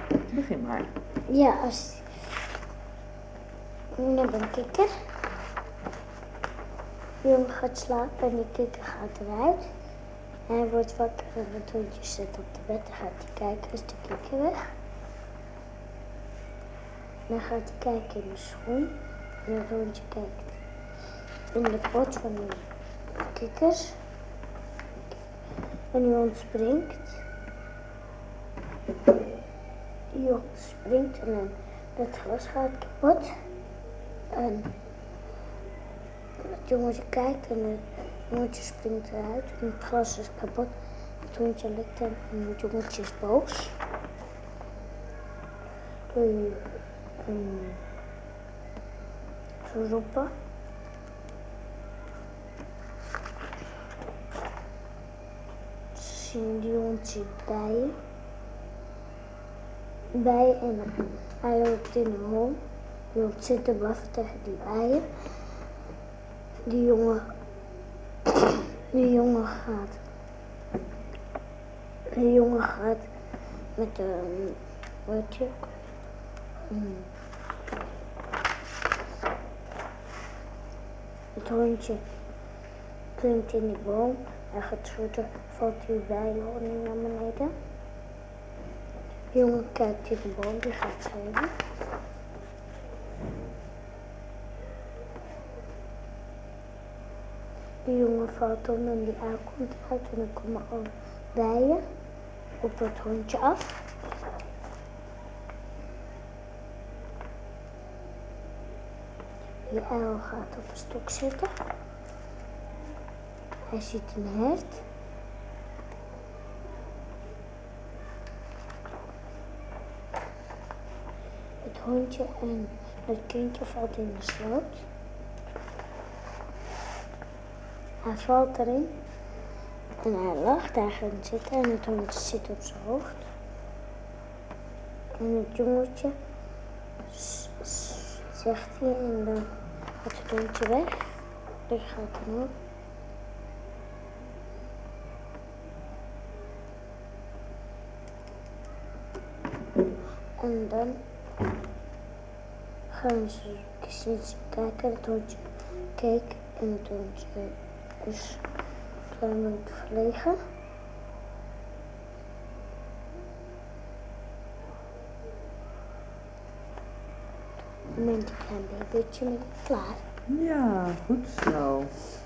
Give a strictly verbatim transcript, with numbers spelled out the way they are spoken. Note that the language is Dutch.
Begin maar. Ja, als... Nu heb ik een kikker. De jongen gaat slapen en die kikker gaat eruit. En hij wordt wakker en het hondje zit op de bed. Dan gaat hij kijken, is de kikker weg? Dan gaat hij kijken in de schoen. En het hondje kijkt in de pot van de kikkers. En die hond springt. Die hond springt en dan het glas gaat kapot. En het jongetje kijkt en het jongetje springt eruit. En het glas is kapot. Het hondje likt hem en het jongetje is boos. Doe um, zo roepen. Zien die hond ziet bijen. Bijen en hij loopt in een hol. Die hond zit te blaffen tegen die bijen. Die jongen, die jongen gaat. Die jongen gaat met een, weet je, um, het hondje klimt in die boom. Hij gaat zoeten, valt die bijenhoorn naar beneden. De jongen kijkt in de boom, die gaat schreeuwen. De jongen valt om en die aar komt uit en dan komen al bijen op het hondje af. Die uil gaat op een stok zitten. Hij ziet een hert. Het hondje en het kindje valt in de sloot. Hij valt erin en hij lacht, hij gaat zitten en het hondje zit op zijn hoofd. En het jongetje zegt hij en dan gaat het hondje weg. Die gaat dan ook. En dan gaan ze eens kijken. Het hondje keek en het hondje is een klein beetje verlegen. Dan neemt een klein babytje met klaar. Ja, goed zo.